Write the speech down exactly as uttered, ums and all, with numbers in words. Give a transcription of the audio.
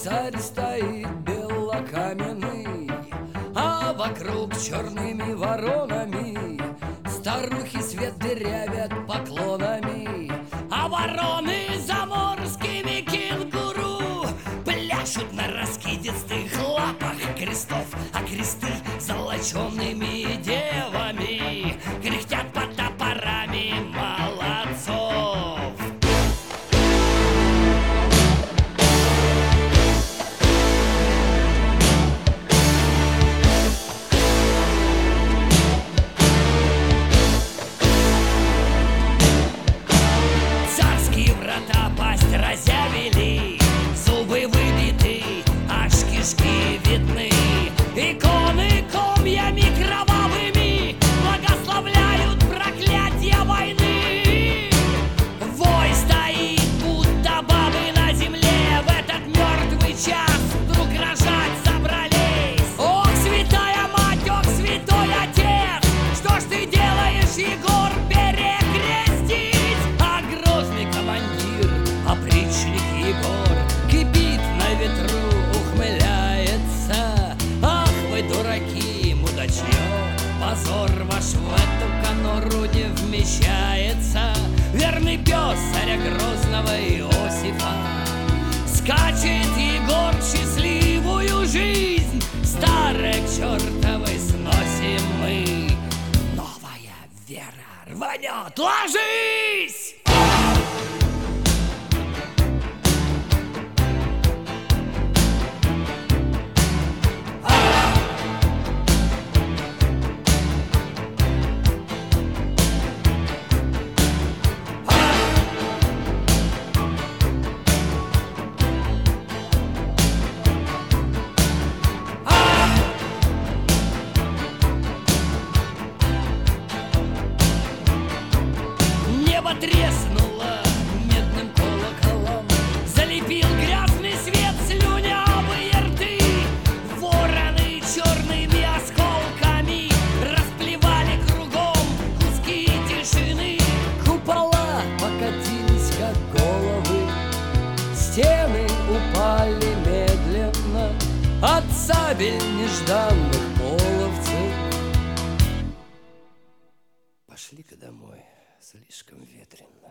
царь стоит белокаменный, а вокруг черными воронами старухи свет дырявят поклонами, а вороны заморскими кенгуру пляшут на раскидистых лапах крестов, а кресты золочеными девами кряхтят под топорами молодцов. Царские врата пасть разявили, зубы выбиты, аж кишки видны. Иконы комьями кровавыми благословляют проклятие войны. Вой стоит, будто бабы на земле, в этот мертвый час вдруг рожать собрались. Ох, святая мать, ох, святой отец, что ж ты делаешь, Егор, перекрестись? А грозный командир, опричник Егор, кипит на ветру, ухмыляется. Ах вы дураки, мудачье, позор ваш в эту конуру не вмещается. Верный пес царя грозного Иосифа, скачет Егор в счастливую жизнь. Старое к чертовой сносим мы, новая вера рванет, ложись! Небо треснуло медным колоколом, залепил грязный свет слюнявые рты. Вороны черными осколками расплевали кругом куски тишины. Купола покатились, как головы, стены упали медленно от сабель нежданных половцев. Пошли-ка домой, слишком ветрено.